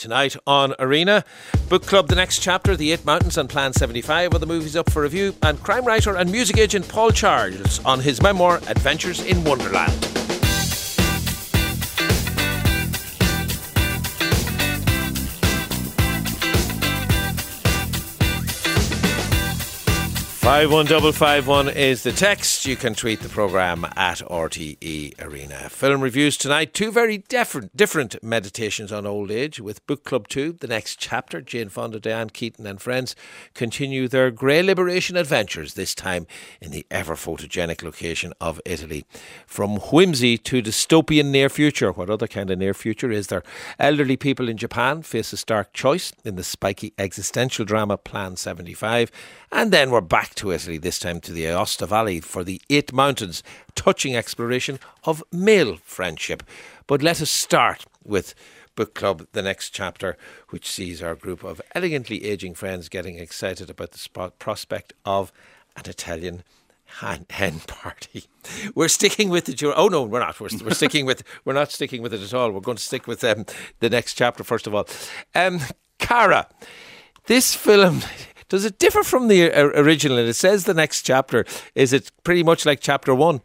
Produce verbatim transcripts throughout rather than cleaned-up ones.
tonight on Arena. Book Club, The Next Chapter, The Eight Mountains and Plan seventy-five are the movies up for review, and crime writer and music agent Paul Charles on his memoir Adventures in Wonderland. five one five five one is the text. You can tweet the programme at R T E Arena. Film reviews tonight. Two very different different meditations on old age with Book Club two, The Next Chapter. Jane Fonda, Diane Keaton and friends continue their grey liberation adventures, this time in the ever-photogenic location of Italy. From whimsy to dystopian near future. What other kind of near future is there? Elderly people in Japan face a stark choice in the spiky existential drama Plan seventy-five. And then we're back to Italy, this time to the Aosta Valley for the Eight Mountains, touching exploration of male friendship. But let us start with Book Club, The Next Chapter, which sees our group of elegantly ageing friends getting excited about the spot prospect of an Italian hen, hen party. We're sticking with the... Oh no, we're not. We're, we're sticking with... We're not sticking with it at all. We're going to stick with um, The Next Chapter first of all. Um, Cara, this film... Does it differ from the original? It says The Next Chapter. Is it pretty much like chapter one?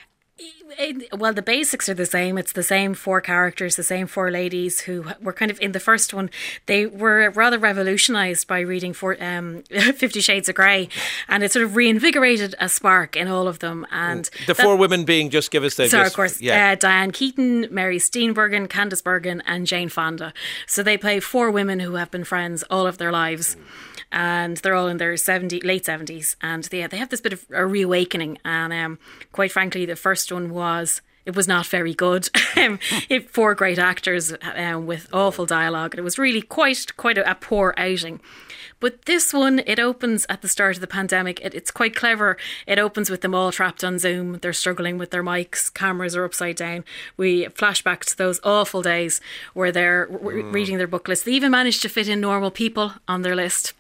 Well, the basics are the same. It's the same four characters, the same four ladies who were kind of in the first one. They were rather revolutionised by reading for, um, Fifty Shades of Grey, and it sort of reinvigorated a spark in all of them. And the that, four women being, just give us the... So, just, of course, yeah. uh, Diane Keaton, Mary Steenburgen, Candice Bergen and Jane Fonda. So they play four women who have been friends all of their lives. And they're all in their seventy, late seventies, and they they have this bit of a reawakening. And um, quite frankly, the first one was it was not very good. it, four great actors um, with awful dialogue, and it was really quite quite a, a poor outing. But this one, it opens at the start of the pandemic. It, it's quite clever. It opens with them all trapped on Zoom. They're struggling with their mics. Cameras are upside down. We flash back to those awful days where they're w- mm. reading their book list. They even managed to fit in normal people on their list.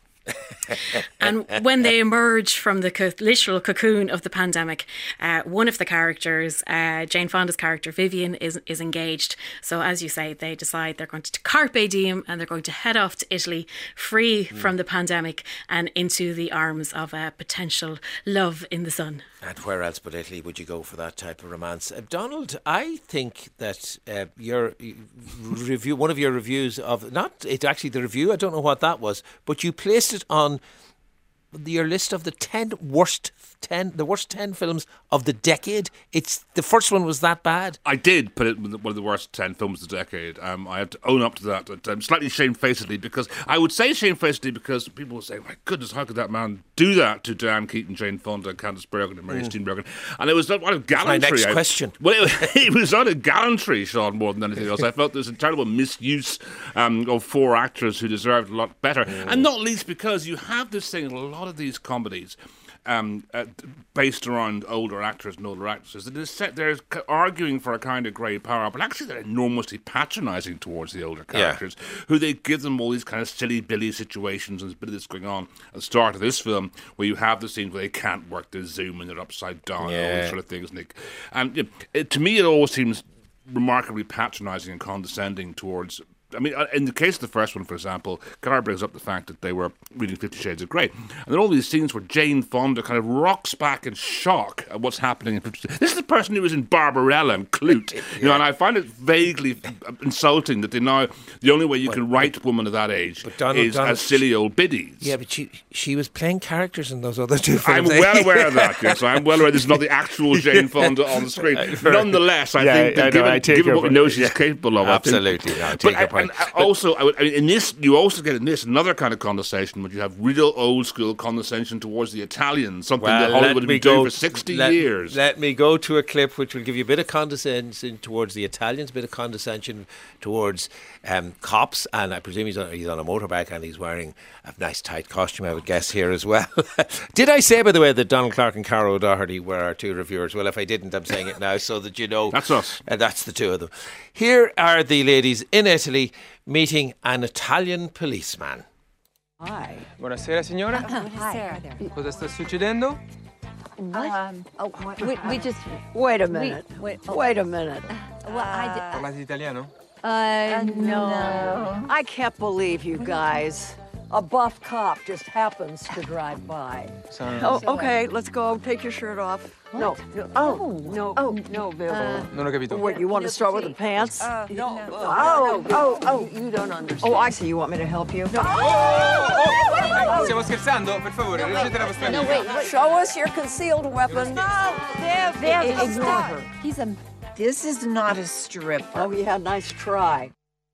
And when they emerge from the co- literal cocoon of the pandemic, uh, one of the characters, uh, Jane Fonda's character Vivian, is is engaged. So as you say, they decide they're going to carpe diem and they're going to head off to Italy, free mm. from the pandemic and into the arms of a potential love in the sun. And where else but Italy would you go for that type of romance? Uh, Donald, I think that uh, your review, one of your reviews of, not it actually the review, I don't know what that was, but you placed it on your list of the ten worst ten, the worst ten films of the decade. It's the first one was that bad. I did put it in one of the worst ten films of the decade. Um, I have to own up to that. Um, slightly shamefacedly, because I would say shamefacedly because people will say, "My goodness, how could that man do that to Diane Keaton, Jane Fonda, Candice Bergen, and Mary mm. Steenburgen?" And it was not out of gallantry. That's my next I, question. Well, it, it was out of gallantry, Sean, more than anything else. I felt there was a terrible misuse um, of four actors who deserved a lot better, mm. and not least because you have this thing in a lot of these comedies. Um, uh, based around older actors and older actresses, that is set, they're arguing for a kind of grey power, but actually they're enormously patronising towards the older characters, yeah. who they give them all these kind of silly billy situations. And there's a bit of this going on at the start of this film, where you have the scenes where they can't work the Zoom and they're upside down, yeah. and all these sort of things. Nick. And you know, it, to me, it always seems remarkably patronising and condescending towards. I mean, in the case of the first one, for example, Cara brings up the fact that they were reading Fifty Shades of Grey. And there are all these scenes where Jane Fonda kind of rocks back in shock at what's happening in Fifty Shades. This is the person who was in Barbarella and Clute. yeah. You know, and I find it vaguely insulting that they now, the only way you but, can write but, women of that age Donald, is Donald, as silly old biddies. Yeah, but she she was playing characters in those other two films. I'm well aware of that, yes. I'm well aware this is not the actual Jane Fonda on the screen. Nonetheless, I yeah, think that I given, know, given what we know she's yeah. capable of, absolutely, I think, no, I take your point. And also, I, would, I mean, in this, you also get in this another kind of condescension, where you have real old school condescension towards the Italians, something well, that Hollywood has been go, doing for sixty let, years. Let me go to a clip which will give you a bit of condescension towards the Italians, a bit of condescension towards um, cops, and I presume he's on, he's on a motorbike and he's wearing a nice tight costume, I would guess, here as well. Did I say, by the way, that Donald Clark and Cara O'Doherty were our two reviewers? Well, if I didn't, I'm saying it now so that you know. That's us. Uh, that's the two of them. Here are the ladies in Italy meeting an Italian policeman. Hi. Buonasera, signora. Uh, hi. Cosa sta succedendo? What? Um, oh, we, we just... Wait a minute. We, wait, oh. wait a minute. Uh, well, I d- Parlate italiano? Uh, No. I can't believe you guys. A buff cop just happens to drive by. Oh, okay, let's go. Take your shirt off. No. Oh, no. Oh, no, Bill. Non ho capito. What, you want to start with the pants? Uh, no. no. Oh, oh, oh. You don't understand. Oh, I see. You want me to help you? No. Stiamo scherzando? Per favore, leggete la vostra lingua. Show us your concealed weapon. There, I- ignore her. He's a. This is not a stripper. Oh, yeah, nice try.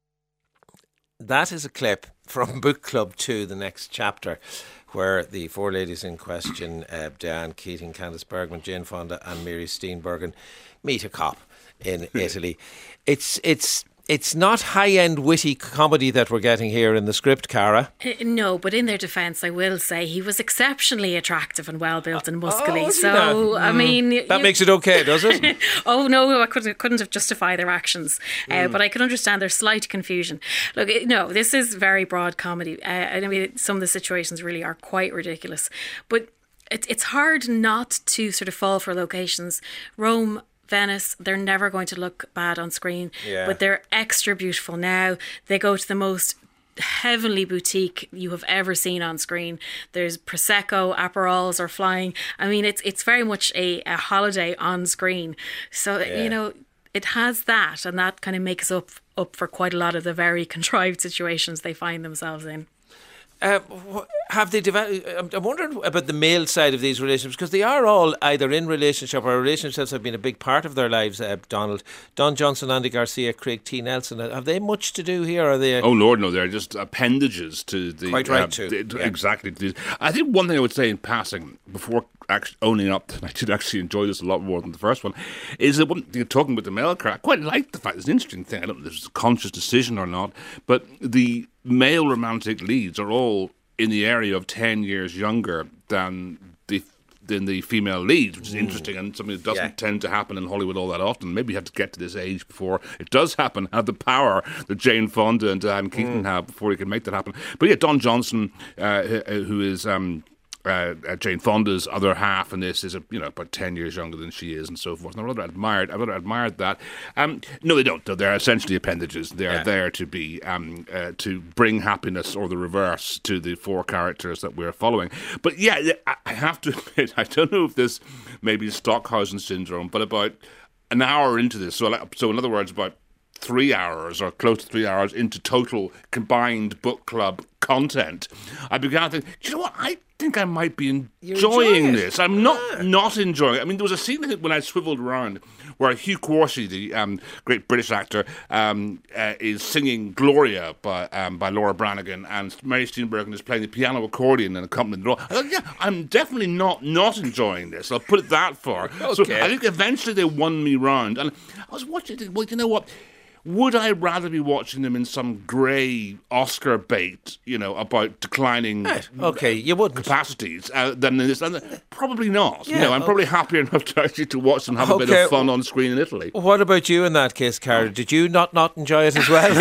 That is a clip from Book Club two, the next chapter, where the four ladies in question, uh, Diane Keating, Candice Bergman, Jane Fonda and Mary Steenburgen, meet a cop in Italy. It's it's it's not high-end witty comedy that we're getting here in the script, Cara. Uh, No, but in their defence, I will say he was exceptionally attractive and well built and muscly. Oh, so, I mean, That you- makes it okay, does it? Oh no, I couldn't couldn't have justified their actions, uh, but I can understand their slight confusion. Look, it- no, this is very broad comedy. Uh, I mean, some of the situations really are quite ridiculous, but it, it's hard not to sort of fall for locations. Rome, Venice, they're never going to look bad on screen, Yeah. but they're extra beautiful now. They go to the most heavenly boutique you have ever seen on screen. There's Prosecco, Aperols are flying. I mean, it's it's very much a, a holiday on screen. So, Yeah. you know, it has that, and that kind of makes up up for quite a lot of the very contrived situations they find themselves in. Uh, wh- have they developed? I'm, I'm wondering about the male side of these relationships, because they are all either in relationship or relationships have been a big part of their lives. Uh, Donald, Don Johnson, Andy Garcia, Craig T. Nelson. uh, Have they much to do here? Or are they? Oh Lord, no! They're just appendages to the. Quite right, uh, too. the- Yeah. Exactly. to these- I think one thing I would say in passing before actually owning up, that I did actually enjoy this a lot more than the first one, is that when you're talking about the male character, I quite like the fact. It's an interesting thing. I don't know if this is a conscious decision or not, but the male romantic leads are all in the area of ten years younger than the than the female leads, which is interesting and something that doesn't Yeah. tend to happen in Hollywood all that often. Maybe you have to get to this age before it does happen, have the power that Jane Fonda and Diane Keaton have before you can make that happen. But yeah, Don Johnson, uh, who who is um, uh, uh, Jane Fonda's other half in this, is a, you know about ten years younger than she is, and so forth. And I rather admired, I rather admired that. Um, no, they don't. Though. They're essentially appendages. They are Yeah. there to be um, uh, to bring happiness or the reverse to the four characters that we're following. But yeah, I- I have to admit, I don't know if this may be Stockhausen syndrome, but about an hour into this, so like, so in other words, about three hours or close to three hours into total combined book club content, I began to think, "Do you know what? I think I might be enjoying, enjoying it. this. I'm not not enjoying it. I mean, there was a scene I think, when I swiveled around where Hugh Quarshie, the um, great British actor, um, uh, is singing Gloria by um, by Laura Branigan, and Mary Steenburgen is playing the piano accordion and accompanying the role. I thought, yeah, I'm definitely not not enjoying this. I'll put it that far. So Okay. I think eventually they won me round. And I was watching it, well, you know what? Would I rather be watching them in some grey Oscar bait, you know, about declining Okay, you wouldn't. capacities uh, than in this? And probably not. Yeah, no, I'm okay. probably happier enough to actually to watch them have a bit Okay. of fun on screen in Italy. What about you in that case, Cara? Did you not, not enjoy it as well?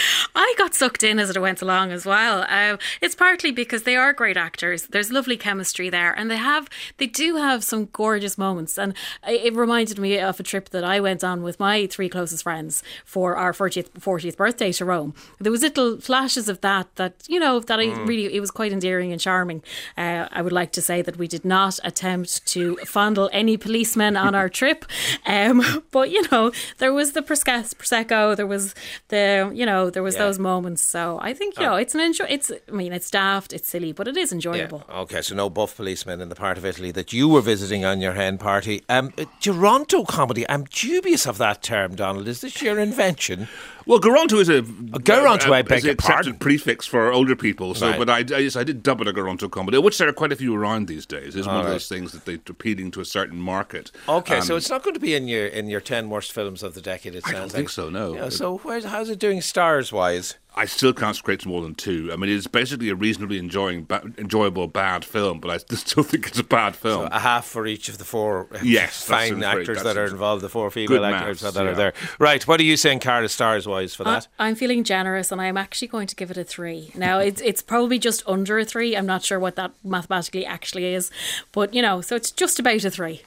I got sucked in as it went along as well. Uh, it's partly because they are great actors. There's lovely chemistry there, and they have they do have some gorgeous moments. And it reminded me of a trip that I went on with my three closest friends for our fortieth, fortieth birthday to Rome. There was little flashes of that that you know that I really it was quite endearing and charming. Uh, I would like to say that we did not attempt to fondle any policemen on our trip, um, but you know there was the Prosecco, Prosecco, there was the you know there was Yeah. those moments. So I think you know it's an enjoy. It's I mean it's daft, it's silly, but it is Yeah. enjoyable. Okay, so no buff policemen in the part of Italy that you were visiting on your hen party. Um, uh, Geronto comedy. I'm dubious of that term, Donald. Is this your invention? Well, Garonto is a Geronto, I beg is an your accepted pardon. prefix for older people. So, Right. but I, I, yes, I did dub it a Garonto comedy, which there are quite a few around these days. It's one of right. those things that they're appealing to a certain market. Okay, Um, so it's not going to be in your in your ten worst films of the decade. It I sounds don't think like. so. No. Yeah, so where's, how's it doing stars wise? I still can't scrape more than two. I mean, it's basically a reasonably enjoying, ba- enjoyable bad film, but I still think it's a bad film. A half for each of the four uh, Yes, that fine seems very- actors that that are seems involved, the four female good actors maths, that are yeah. there. Right, what are you saying, Cara, stars wise for I- that? I'm feeling generous, and I'm actually going to give it a three. Now, it's it's probably just under a three. I'm not sure what that mathematically actually is, but you know, so it's just about a three.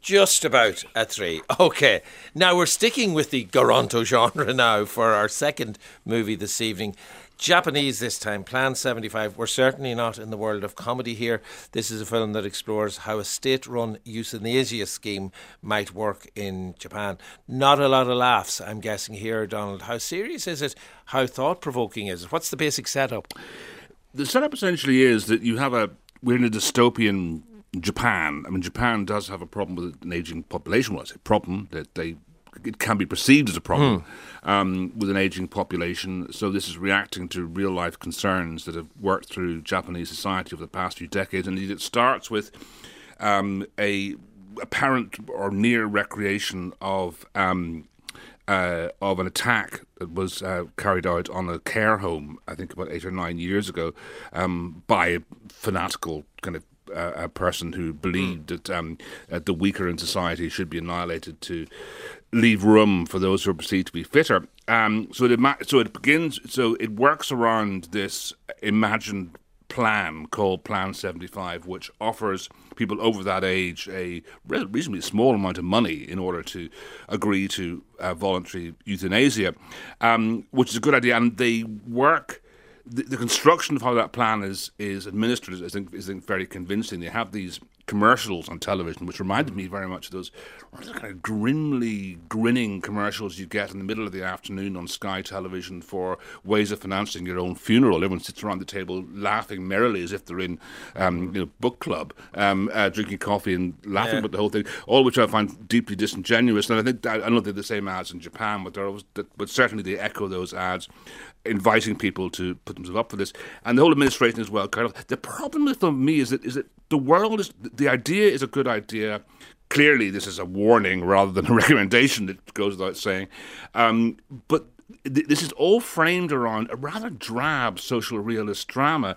Just about a three. Okay. Now we're sticking with the Garanto genre now for our second movie this evening. Japanese this time, Plan seventy-five. We're certainly not in the world of comedy here. This is a film that explores how a state-run euthanasia scheme might work in Japan. Not a lot of laughs, I'm guessing here, Donald. How serious is it? How thought-provoking is it? What's the basic setup? The setup essentially is that you have a, we're in a dystopian Japan. I mean, Japan does have a problem with an ageing population. Well, I say problem, that they it can be perceived as a problem hmm. um, with an ageing population. So this is reacting to real-life concerns that have worked through Japanese society over the past few decades. And it starts with um, a apparent or near recreation of um, uh, of an attack that was uh, carried out on a care home, I think about eight or nine years ago, um, by a fanatical kind of uh, a person who believed mm. that um, uh, the weaker in society should be annihilated to leave room for those who are perceived to be fitter. Um, so it so it begins. So it works around this imagined plan called Plan seventy-five, which offers people over that age a reasonably small amount of money in order to agree to uh, voluntary euthanasia, um, which is a good idea. And they work. The, the construction of how that plan is is administered is, I think, is I think very convincing. They have these commercials on television, which reminded me very much of those kind of grimly grinning commercials you get in the middle of the afternoon on Sky Television for ways of financing your own funeral. Everyone sits around the table laughing merrily as if they're in um, you know, book club, um, uh, drinking coffee and laughing yeah. about the whole thing, all which I find deeply disingenuous. And I think I don't think they're the same ads in Japan, but, they're always, but certainly they echo those ads, inviting people to put themselves up for this, and the whole administration as well. Kind of the problem with for me is that is that the world is the idea is a good idea. Clearly, this is a warning rather than a recommendation. It goes without saying, um, but th- this is all framed around a rather drab social realist drama,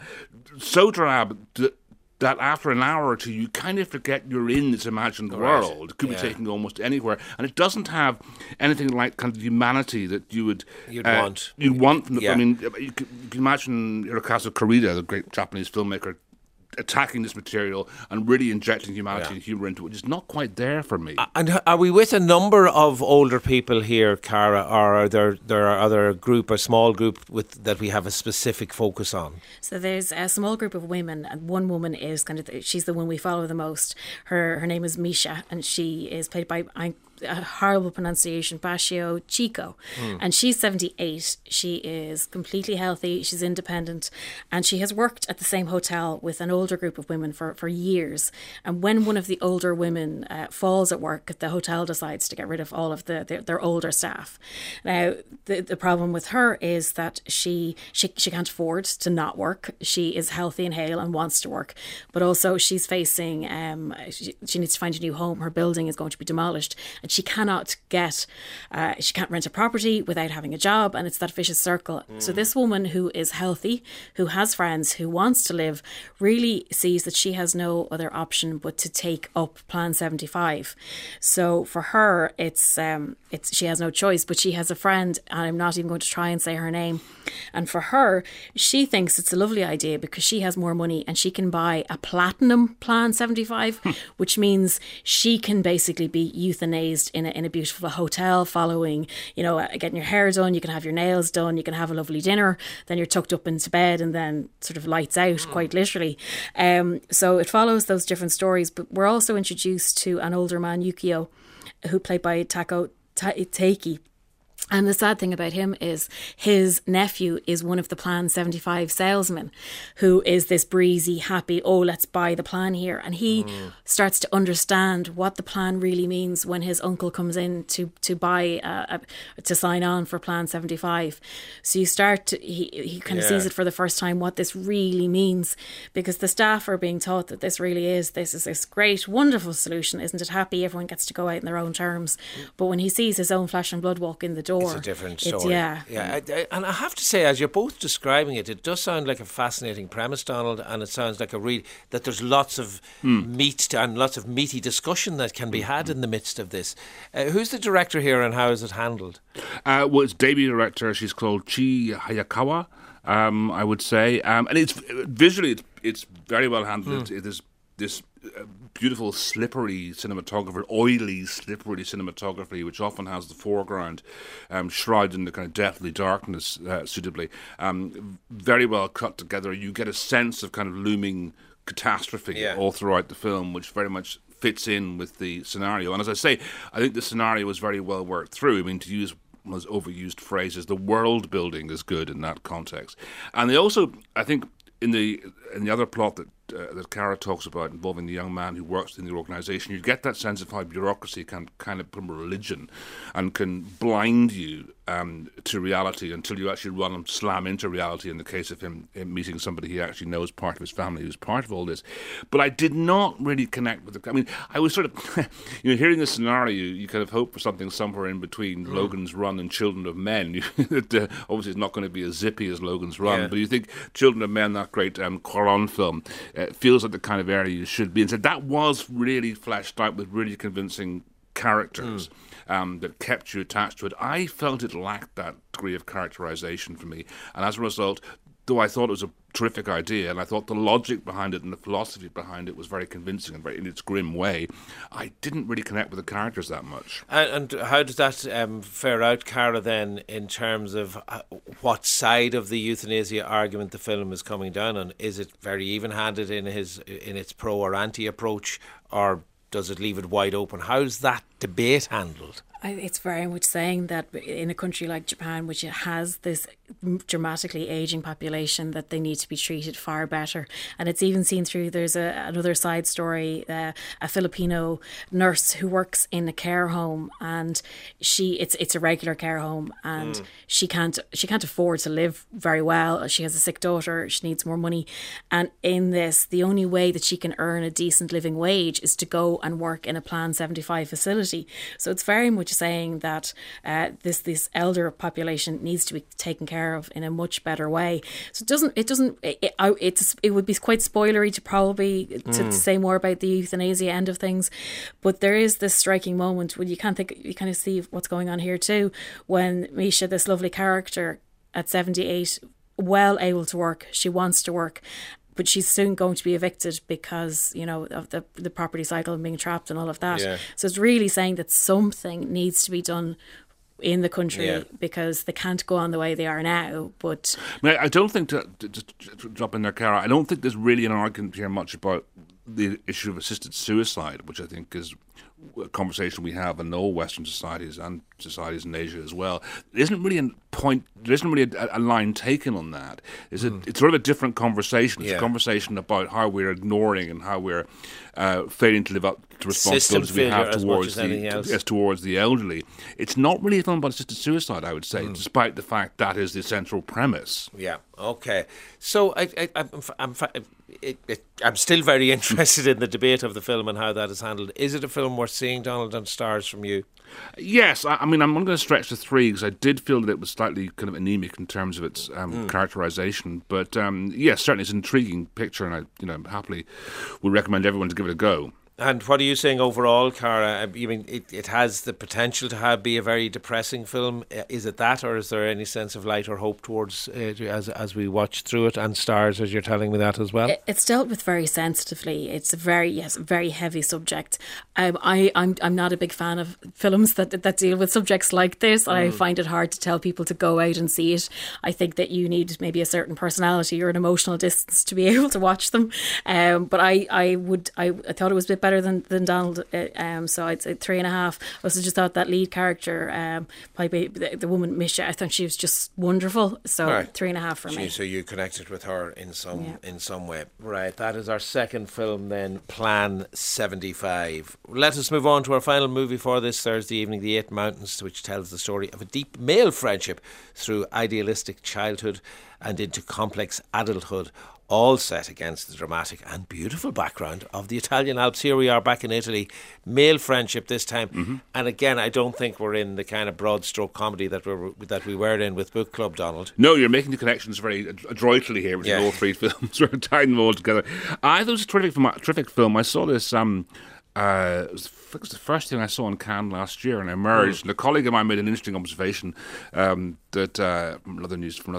so drab that. that after an hour or two, you kind of forget you're in this imagined right. world. It could yeah. be taken almost anywhere. And it doesn't have anything like kind of humanity that you would... You'd uh, want. You'd want. From the, yeah. I mean, you can, you can imagine Hirokazu Korida, the great Japanese filmmaker, attacking this material and really injecting humanity yeah. and humour into it, which is not quite there for me. And are we with a number of older people here, Cara, or are there there are other group, a small group with that we have a specific focus on? So there's a small group of women, and one woman is kind of the, she's the one we follow the most. Her her name is Misha, and she is played by I, a horrible pronunciation, Bashio Chico, mm. and she's seventy-eight. She is completely healthy, she's independent, and she has worked at the same hotel with an older group of women for, for years. And when one of the older women uh, falls at work, the hotel decides to get rid of all of the their, their older staff. Now, the the problem with her is that she, she she can't afford to not work. She is healthy and hale and wants to work, but also she's facing um she, she needs to find a new home. Her building is going to be demolished, and she cannot get, uh, she can't rent a property without having a job, and it's that vicious circle. Mm. So this woman who is healthy, who has friends, who wants to live, really sees that she has no other option but to take up Plan seventy-five. So for her, it's um, it's she has no choice, but she has a friend, and I'm not even going to try and say her name. And for her, she thinks it's a lovely idea because she has more money and she can buy a platinum Plan seventy-five, which means she can basically be euthanized in a, in a beautiful hotel following, you know, getting your hair done, you can have your nails done, you can have a lovely dinner, then you're tucked up into bed and then sort of lights out, mm. quite literally. Um, so it follows those different stories, but we're also introduced to an older man, Yukio, who played by Tako Ta- Taiki. And the sad thing about him is his nephew is one of the Plan seventy-five salesmen, who is this breezy, happy, oh, let's buy the plan here. And he mm. starts to understand what the plan really means when his uncle comes in to, to buy, uh, a, to sign on for Plan seventy-five. So you start to, he, he kind of yeah. sees it for the first time, what this really means, because the staff are being taught that this really is, this is this great, wonderful solution. Isn't it happy? Everyone gets to go out in their own terms. But when he sees his own flesh and blood walk in the door, it's a different story. Yeah. yeah. I, I, and I have to say, as you're both describing it, it does sound like a fascinating premise, Donald, and it sounds like a read that there's lots of mm. meat to, and lots of meaty discussion that can be had in the midst of this. Uh, who's the director here and how is it handled? Uh, well, it's debut director. She's called Chi Hayakawa, um, I would say. Um, and it's visually, it's, it's very well handled. Mm. It is this uh, beautiful, slippery cinematography, oily, slippery cinematography, which often has the foreground um, shrouded in the kind of deathly darkness uh, suitably. Um, very well cut together. You get a sense of kind of looming catastrophe yeah. all throughout the film, which very much fits in with the scenario. And as I say, I think the scenario was very well worked through. I mean, to use one of those overused phrases, the world building is good in that context. And they also, I think, in the in the other plot that uh, that Cara talks about involving the young man who works in the organisation, you get that sense of how bureaucracy can kind of become a religion and can blind you um, to reality until you actually run and slam into reality. In the case of him, him meeting somebody he actually knows, part of his family, who's part of all this. But I did not really connect with the. I mean, I was sort of, you know, hearing this scenario, you kind of hope for something somewhere in between mm. Logan's Run and Children of Men. That uh, obviously, it's not going to be as zippy as Logan's Run, yeah. but you think Children of Men, that great um, Quaron film, uh, feels like the kind of area you should be in. So that was really fleshed out with really convincing characters mm. um, that kept you attached to it. I felt it lacked that degree of characterization for me, and as a result, though I thought it was a terrific idea, and I thought the logic behind it and the philosophy behind it was very convincing and very in its grim way, I didn't really connect with the characters that much. And, and how does that um, fare out, Cara, then, in terms of uh, what side of the euthanasia argument the film is coming down on? Is it very even-handed in his in its pro or anti approach, or does it leave it wide open? How's that debate handled? I, it's very much saying that in a country like Japan, which has this dramatically ageing population, that they need to be treated far better. And it's even seen through, there's a, another side story, uh, a Filipino nurse who works in a care home, and she it's it's a regular care home, and mm. she can't she can't afford to live very well. She has a sick daughter, she needs more money, and in this, the only way that she can earn a decent living wage is to go and work in a Plan seventy-five facility. So it's very much saying that uh, this this elder population needs to be taken care of in a much better way. So it doesn't it doesn't it, it, it's it would be quite spoilery to probably to, mm. to say more about the euthanasia end of things, but there is this striking moment when you can't think you kind of see what's going on here too, when Misha, this lovely character at seventy-eight, well able to work, she wants to work, but she's soon going to be evicted because, you know, of the the property cycle and being trapped and all of that. Yeah. So it's really saying that something needs to be done in the country yeah. because they can't go on the way they are now. But I, mean, I don't think, to, to, to, to drop in there, Cara, I don't think there's really an argument here much about the issue of assisted suicide, which I think is a conversation we have in all Western societies and societies in Asia as well. There isn't really a point, there isn't really a, a line taken on that. It's, mm. a, it's sort of a different conversation. It's yeah. a conversation about how we're ignoring and how we're uh, failing to live up to responsibilities we have towards the, as towards the elderly. It's not really a film about assisted suicide, I would say, mm. despite the fact that is the central premise. Yeah, okay. So I, I, I'm, I'm, it, it, I'm still very interested in the debate of the film and how that is handled. Is it a film worth seeing, Donald, and stars from you? Yes, I, I mean, I'm not going to stretch to three because I did feel that it was slightly kind of anemic in terms of its um, mm. characterization. But um, yes, certainly it's an intriguing picture, and I, you know, happily would recommend everyone to give it a go. And what are you saying overall, Cara? I mean, it, it has the potential to have be a very depressing film. Is it that, or is there any sense of light or hope towards it as as we watch through it, and stars, as you're telling me that as well? It's dealt with very sensitively. It's a very yes, very heavy subject. Um, I I'm I'm not a big fan of films that that deal with subjects like this. Mm. I find it hard to tell people to go out and see it. I think that you need maybe a certain personality or an emotional distance to be able to watch them. Um, but I I would I, I thought it was a bit better than than Donald, uh, um, so I'd say three and a half. I also just thought that lead character, um, probably the, the woman Misha, I thought she was just wonderful. So right. three and a half for she, me. So you connected with her in some yeah. in some way, right? That is our second film then, Plan seventy-five. Let us move on to our final movie for this Thursday evening, The Eight Mountains, which tells the story of a deep male friendship through idealistic childhood and into complex adulthood, all set against the dramatic and beautiful background of the Italian Alps. Here we are back in Italy, male friendship this time. Mm-hmm. And again, I don't think we're in the kind of broad stroke comedy that we were, that we were in with Book Club, Donald. No, you're making the connections very adroitly here between yeah. all three films. We're tying them all together. I thought it was a terrific film. Terrific film. I saw this... Um, Uh, it, was, it was the first thing I saw in Cannes last year, and I emerged. Mm. And a colleague of mine made an interesting observation um, that uh, another news from another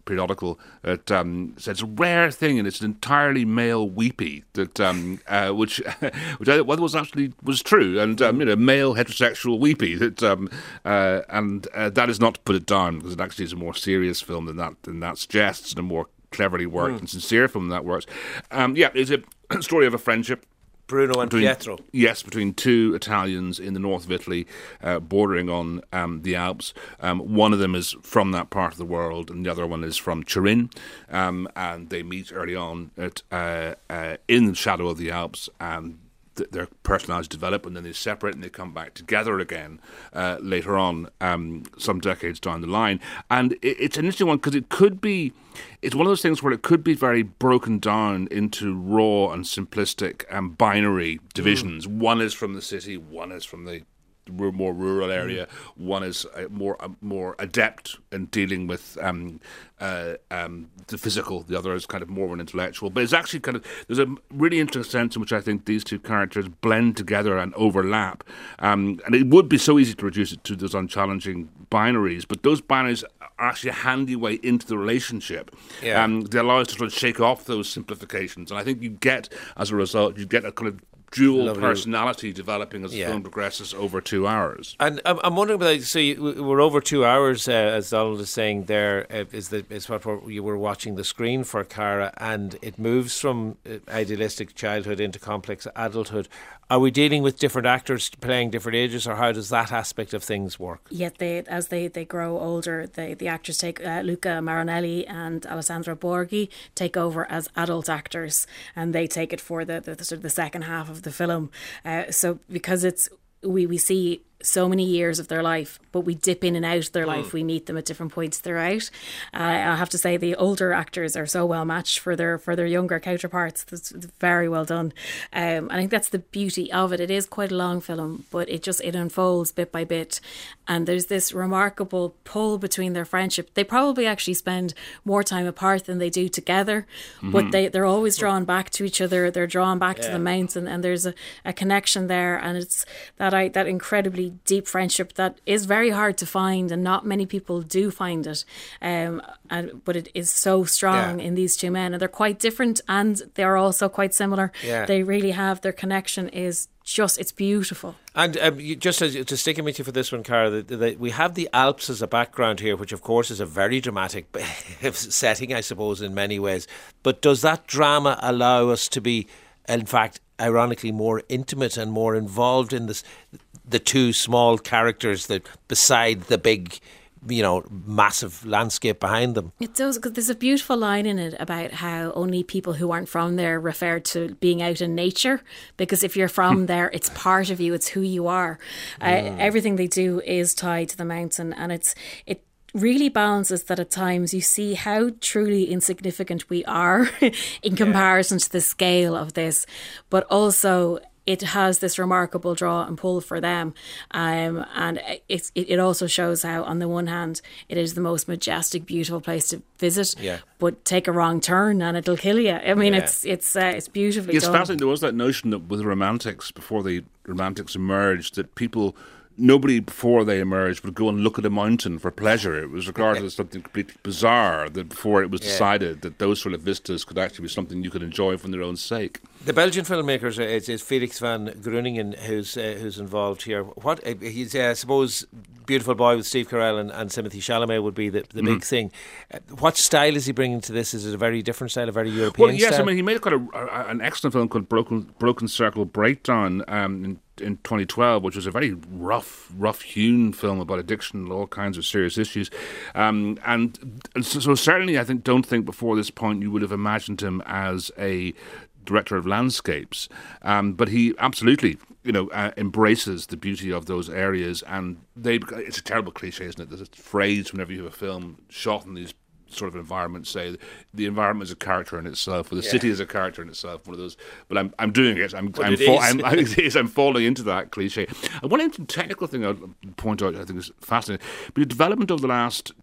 periodical that um, said it's a rare thing and it's an entirely male weepy that um, uh, which which I, well, was actually was true, and um, you know, male heterosexual weepy that um, uh, and uh, that is not to put it down, because it actually is a more serious film than that than that suggests, and a more cleverly worked mm. and sincere film than that works. Um, yeah, it's a story of a friendship. Bruno and between, Pietro. Yes, between two Italians in the north of Italy, uh, bordering on um, the Alps. Um, one of them is from that part of the world, and the other one is from Turin. Um, and they meet early on at, uh, uh, in the shadow of the Alps, and th- their personalities develop, and then they separate and they come back together again uh, later on, um, some decades down the line. And it, it's an interesting one because it could be. It's one of those things where it could be very broken down into raw and simplistic and binary divisions. Mm. One is from the city, one is from the more rural area, mm. one is more uh, more adept in dealing with um, uh, um, the physical, the other is kind of more of an intellectual. But it's actually kind of, there's a really interesting sense in which I think these two characters blend together and overlap. Um, and it would be so easy to reduce it to those unchallenging binaries, but those binaries are actually a handy way into the relationship. Yeah. Um, they allow us to sort of shake off those simplifications. And I think you get, as a result, you get a kind of dual Lovely. personality developing as the yeah. film progresses over two hours. And I'm, I'm wondering about, so you, we're over two hours, uh, as Donald is saying there, uh, is, the, is what we're, you were watching the screen for, Cara, and it moves from idealistic childhood into complex adulthood. Are we dealing with different actors playing different ages, or how does that aspect of things work? Yeah, they, as they, they grow older, they, the actors take, uh, Luca Marinelli and Alessandro Borghi take over as adult actors, and they take it for the, the, the, sort of the second half of the film. Uh, so because it's we, we see so many years of their life, but we dip in and out of their life. Mm. We meet them at different points throughout. Uh, I have to say the older actors are so well matched for their for their younger counterparts. That's very well done. Um, I think that's the beauty of it. It is quite a long film, but it just it unfolds bit by bit, and there's this remarkable pull between their friendship. They probably actually spend more time apart than they do together, mm-hmm. but they they're always drawn back to each other. They're drawn back yeah. to the mountain, and there's a, a connection there, and it's that I that incredibly deep friendship that is very hard to find, and not many people do find it, um, and, but it is so strong yeah. in these two men, and they're quite different and they're also quite similar. Yeah. They really have, their connection is just, it's beautiful. And um, you, just as, to stick with you for this one, Cara, the, the, we have the Alps as a background here, which of course is a very dramatic setting, I suppose, in many ways. But does that drama allow us to be, in fact, ironically, more intimate and more involved in this, the two small characters that beside the big, you know, massive landscape behind them? It does, because there's a beautiful line in it about how only people who aren't from there refer to being out in nature, because if you're from there, it's part of you, it's who you are. Mm. Uh, everything they do is tied to the mountain, and it's it really balances that at times you see how truly insignificant we are in comparison yeah. to the scale of this, but also it has this remarkable draw and pull for them, um, and it, it also shows how, on the one hand, it is the most majestic, beautiful place to visit, yeah. but take a wrong turn and it'll kill you. I mean, yeah. it's it's uh, it's beautifully it's done. It's fascinating. There was that notion that with the Romantics, before the Romantics emerged, that people, nobody before they emerged would go and look at a mountain for pleasure. It was regarded as something completely bizarre, that before it was yeah. decided that those sort of vistas could actually be something you could enjoy for their own sake. The Belgian filmmakers, it's, it's Felix van Groeningen who's uh, who's involved here. What uh, he's, uh, I suppose, Beautiful Boy with Steve Carell and, and Timothée Chalamet would be the, the mm. big thing. Uh, what style is he bringing to this? Is it a very different style, a very European well, yes, style? I mean, he made quite a, a, an excellent film called Broken Broken Circle Breakdown um, in in twenty twelve, which was a very rough, rough-hewn film about addiction and all kinds of serious issues. Um, and, and so, so certainly I think don't think before this point you would have imagined him as a director of landscapes. Um, but he absolutely, you know, uh, embraces the beauty of those areas. And they it's a terrible cliche, isn't it? There's a phrase whenever you have a film shot in these sort of environment, say the environment is a character in itself, or the yeah. city is a character in itself, one of those. But I'm I'm doing it. I'm I'm, it fa- I'm, I'm, I'm falling into that cliche. And one technical thing I'd point out, I think is fascinating, but the development over the last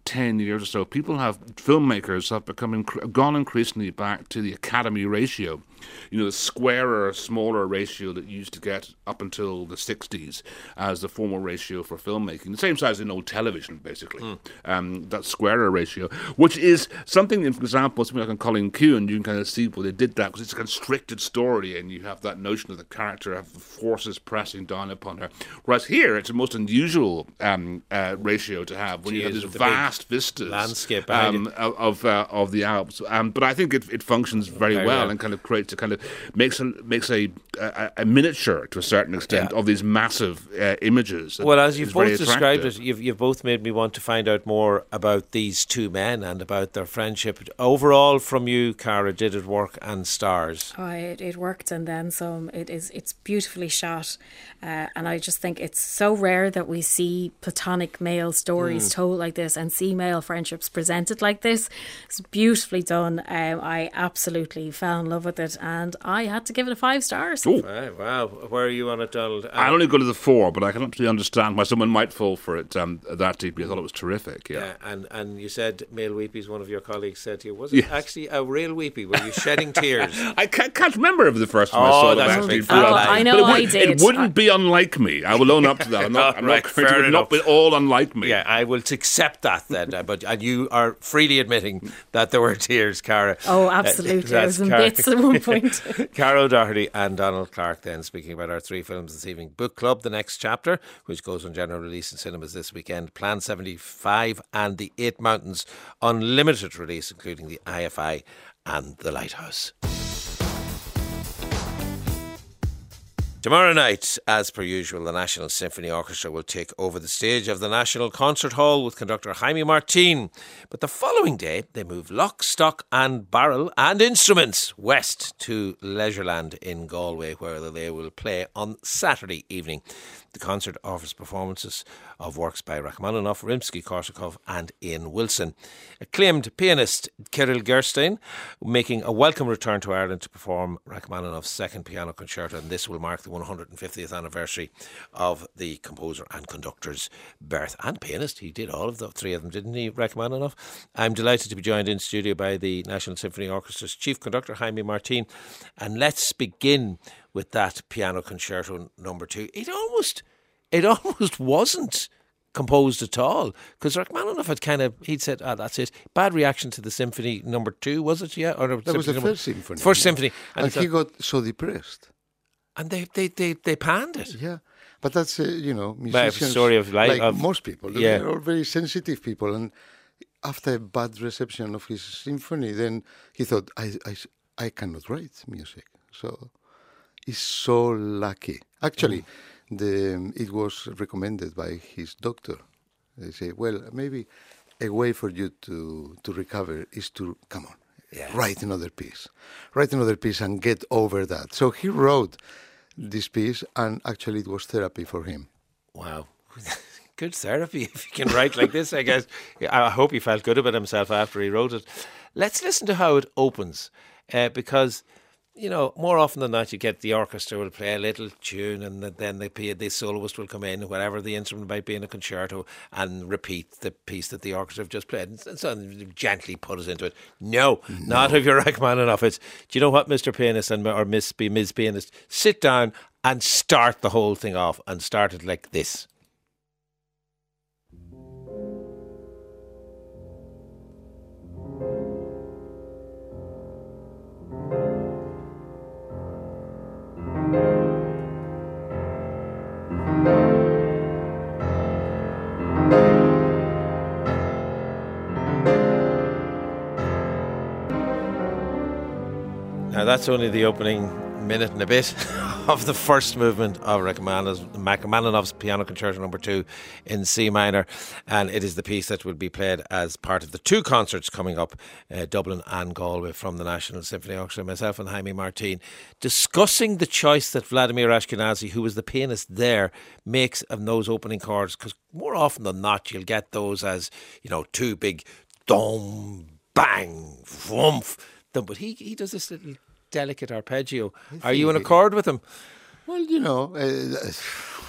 ten years or so, people have, filmmakers have become inc- gone increasingly back to the Academy ratio. You know, the squarer, smaller ratio that you used to get up until the sixties as the formal ratio for filmmaking. The same size in old television, basically. Mm. Um, that squarer ratio, which is something, for example, something like in Colin Kuhn, you can kind of see where they did that, because it's a constricted story and you have that notion of the character of the forces pressing down upon her. Whereas here, it's a most unusual um, uh, ratio to have when She you have is this with the vast vistas landscape behind um, it. of of, uh, of the Alps. Um, but I think it, it functions very, Very well, well. and kind of creates a kind of makes a makes a a, a miniature to a certain extent Yeah. of these massive uh, images. Well, as you've It's very both described attractive. it, you've, you've both made me want to find out more about these two men and about their friendship. Overall, from you, Cara, did it work and stars? Oh, it, it worked and then some. It is it's beautifully shot, uh, and I just think it's so rare that we see platonic male stories Mm. told like this and see male friendships presented like this. It's beautifully done. Um, I absolutely fell in love with it, and I had to give it a five stars. Ooh. Right, wow. Where are you on it, Donald? I only go to the four, but I can absolutely understand why someone might fall for it um, that deeply. I thought it was terrific. Yeah. Yeah, and, and you said male weepies, one of your colleagues said to you. Was it Yes. actually a real weepy? Were you shedding tears? I can't, can't remember if the first time I Oh, saw them that's a actually. big but- fat lie. I know but it, I would, did. it wouldn't be unlike me. I will own up to that. I'm not, I'm Right, not going fair to it would not enough. be all unlike me. Yeah, I will accept that then. uh, But and you are freely admitting that there were tears, Cara. Oh, Uh, absolutely. I that's was in Cara- bits at one point. Cara O'Doherty and Donald Clark then speaking about our three films this evening. Book Club, The Next Chapter, which goes on general release in cinemas this weekend. Plan seventy-five and The Eight Mountains on limited release, including the I F I and The Lighthouse. Tomorrow night, as per usual, the National Symphony Orchestra will take over the stage of the National Concert Hall with conductor Jaime Martin. But the following day, they move lock, stock and barrel and instruments west to Leisureland in Galway, where they will play on Saturday evening. The concert offers performances of works by Rachmaninoff, Rimsky-Korsakov and Ian Wilson. Acclaimed pianist Kirill Gerstein making a welcome return to Ireland to perform Rachmaninoff's second piano concerto, and this will mark the one hundred fiftieth anniversary of the composer and conductor's birth. And pianist, he did all of the three of them, didn't he, Rachmaninoff? I'm delighted to be joined in studio by the National Symphony Orchestra's chief conductor, Jaime Martin. And let's begin with that piano concerto number two. It almost, it almost wasn't composed at all, because Rachmaninoff had kind of, he'd said, ah, that's it. Bad reaction to the symphony number two, was it? Yeah, or That was the number, first symphony. First symphony, And, and, he he thought- got so depressed. and they, they, they, they panned it. Yeah. But that's, uh, you know, Well, a musicians, story of life- like of- most people, yeah. they're all very sensitive people. And after a bad reception of his symphony, then he thought, I, I, I cannot write music. So he's so lucky. Actually, Mm. the it was recommended by his doctor. They say, well, maybe a way for you to, to recover is to, come on, Yeah. write another piece. Write another piece and get over that. So he wrote this piece, and actually it was therapy for him. Wow. Good therapy if you can write like this, I guess. I hope he felt good about himself after he wrote it. Let's listen to how it opens, uh, because, you know, more often than not, you get the orchestra will play a little tune, and then the, the soloist will come in, whatever the instrument might be in a concerto, and repeat the piece that the orchestra have just played, and so gently put us into it. No, no. Not if you're Rachmaninoff. It's, do you know what, Mister Pianist and or Miss Miz Pianist, sit down and start the whole thing off, and start it like this. Now that's only the opening minute and a bit of the first movement of Rachmaninoff's, Rachmaninoff's Piano Concerto Number Two in C minor, and it is the piece that will be played as part of the two concerts coming up, uh, Dublin and Galway, from the National Symphony Orchestra. Myself and Jaime Martin discussing the choice that Vladimir Ashkenazy, who was the pianist there, makes of those opening chords, because more often than not you'll get those as, you know, two big dom, bang, vroomf. But he he does this little delicate arpeggio. Are you in accord with him? Well, you know, uh,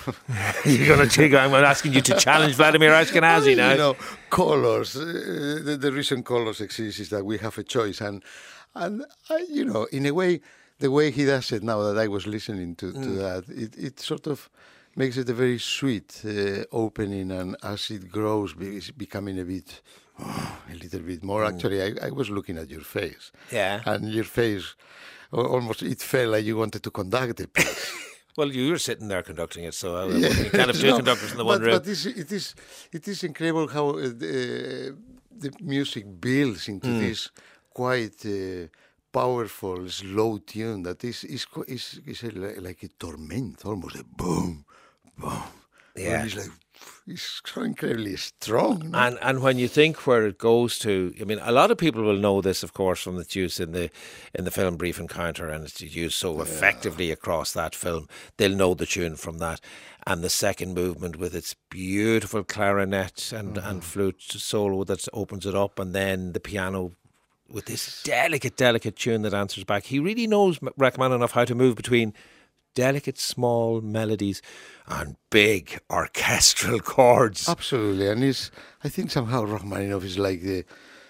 You're going to I'm asking you to challenge Vladimir Ashkenazi now. You know, colors. Uh, the, the reason colors exist is that we have a choice, and and uh, you know, in a way, the way he does it now that I was listening to, to mm. that, it, it sort of makes it a very sweet uh, opening, and as it grows, it's becoming a bit, oh, a little bit more. Mm. Actually, I, I was looking at your face, yeah, and your face almost it felt like you wanted to conduct the piece. Well, you were sitting there conducting it, so I yeah. you can't have two no, conductors in the one but, room. But this, it is it is incredible how uh, the, the music builds into mm. this quite uh, powerful, slow tune that is is is, is a, like a torment, almost a boom, boom. Yeah, and it's like it's so incredibly strong. No? And and when you think where it goes to, I mean, a lot of people will know this, of course, from its use in the in the film Brief Encounter, and it's used so effectively yeah. across that film. They'll know the tune from that, and the second movement with its beautiful clarinet and mm-hmm. and flute solo that opens it up, and then the piano with this delicate, delicate tune that answers back. He really knows, Rachmaninoff, how to move between delicate, small melodies and big orchestral chords. Absolutely, and it's, I think somehow Rachmaninoff is like the,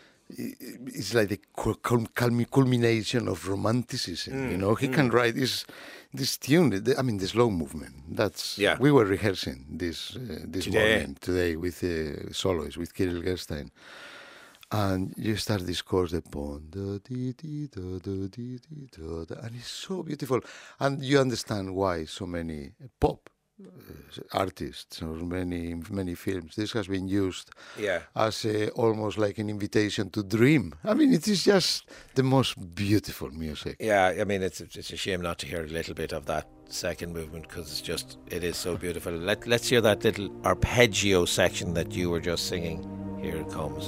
it's like the culmination of romanticism. Mm. You know, he mm. can write this this tune. I mean, the slow movement. That's yeah. We were rehearsing this uh, this today. morning today with the uh, soloist with Kirill Gerstein. And you start this chorus, the pon, da, di, di, da, da, di, di, da, da, and it's so beautiful. And you understand why so many pop uh, artists or many many films, this has been used yeah. as a, almost like an invitation to dream. I mean, it is just the most beautiful music. Yeah, I mean, it's it's a shame not to hear a little bit of that second movement, because it's just, it is so beautiful. Let, let's hear that little arpeggio section that you were just singing. Here it comes.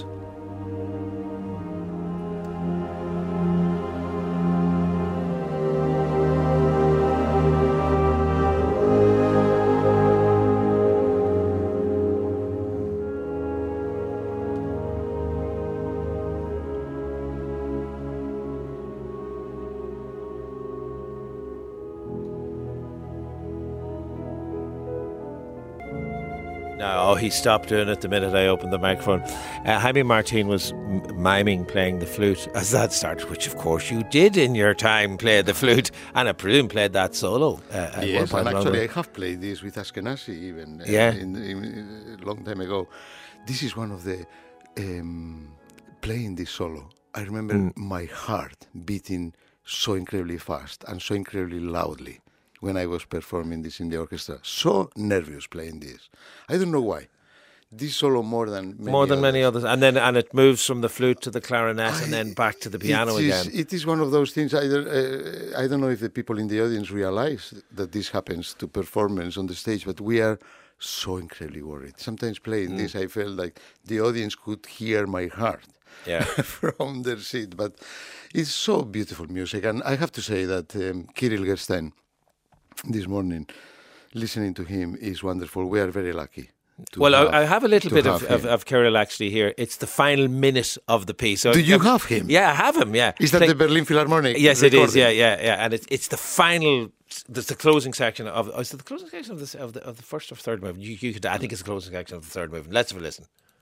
No, he stopped doing it the minute I opened the microphone. Uh, Jaime Martin was m- miming playing the flute as that started, which of course you did in your time, play the flute, and I presume played that solo. Uh, at yes, one point and actually longer. I have played this with Ashkenazi even uh, yeah. in, in, in, a long time ago. This is one of the, um, playing this solo, I remember mm. my heart beating so incredibly fast and so incredibly loudly when I was performing this in the orchestra. So nervous playing this. I don't know why. This solo more than many more than others. many others, and then and it moves from the flute to the clarinet, I, and then back to the piano it is, again. It is one of those things. I don't, uh, I don't know if the people in the audience realize that this happens to performance on the stage, but we are so incredibly worried. Sometimes playing mm. this, I felt like the audience could hear my heart yeah. from their seat. But it's so beautiful music, and I have to say that um, Kirill Gerstein, this morning, listening to him is wonderful. We are very lucky. Well, have, I have a little bit of, of, him. of Kirill actually here. It's the final minute of the piece. So Do you um, have him? Yeah, I have him, yeah. Is that Play, the Berlin Philharmonic? Yes, recording? it is, yeah, yeah, yeah. And it's it's the final, there's the closing section of, oh, is it the closing section of, this, of, the, of the first or third movement? You, you could, I think it's the closing section of the third movement. Let's have a listen.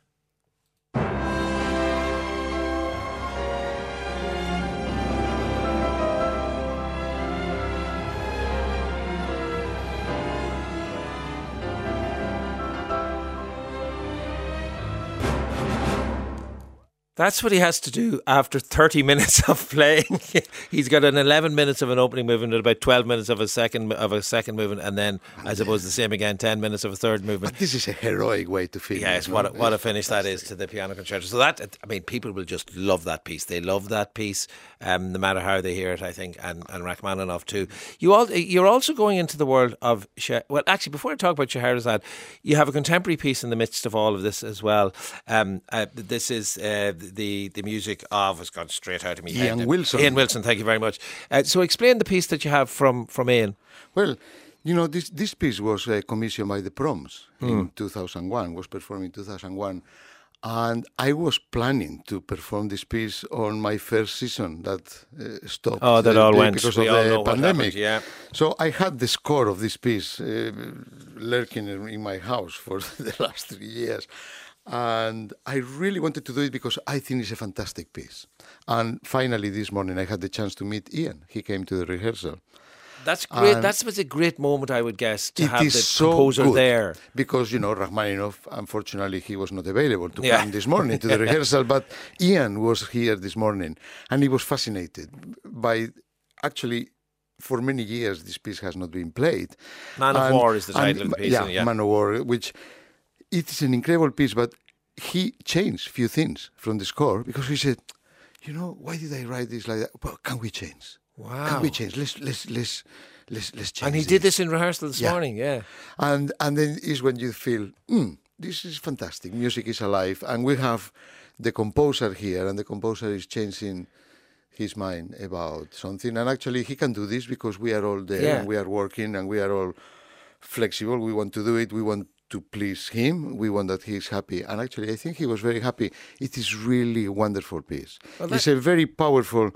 That's what he has to do after thirty minutes of playing. He's got an eleven minutes of an opening movement and about twelve minutes of a second of a second movement, and then I suppose the same again, ten minutes of a third movement. But this is a heroic way to finish. Yes, what a, what a finish that is to the piano concerto. So that, I mean, people will just love that piece. They love that piece, um, no matter how they hear it, I think, and, and Rachmaninoff too. You all, you're also going into the world of, well, actually, before I talk about Scheherazade, you have a contemporary piece in the midst of all of this as well. Um, uh, this is uh, the the music of, it's gone straight out of me. Ian head. Wilson. Ian Wilson, thank you very much. Uh, so explain the piece that you have from, from Ian. Well, you know, this this piece was uh, commissioned by the Proms mm. in two thousand one, was performed in two thousand one, And I was planning to perform this piece on my first season that uh, stopped. Oh, that all went because we of all the know what pandemic. happened, yeah. So I had the score of this piece uh, lurking in in my house for the last three years. And I really wanted to do it because I think it's a fantastic piece. And finally this morning I had the chance to meet Ian. He came to the rehearsal. That's great. And That was a great moment, I would guess, to it have is the so composer good there. because, you know, Rachmaninoff, unfortunately, he was not available to Yeah. come this morning to the rehearsal, but Ian was here this morning, and he was fascinated by, actually, for many years, this piece has not been played. Man of And- War is the title and- of the piece. Yeah, isn't it? yeah. Man of War, which it is an incredible piece, but he changed a few things from the score because he said, you know, why did I write this like that? Well, can we change? Wow. Can we change? Let's let's let's let's let's change. And he this. did this in rehearsal this Yeah. morning, yeah. And and then is when you feel, mm, this is fantastic. Music is alive, and we have the composer here, and the composer is changing his mind about something. And actually, he can do this because we are all there, Yeah. and we are working, and we are all flexible. We want to do it. We want to please him. We want that he's happy. And actually, I think he was very happy. It is really a wonderful piece. Well, it's a very powerful.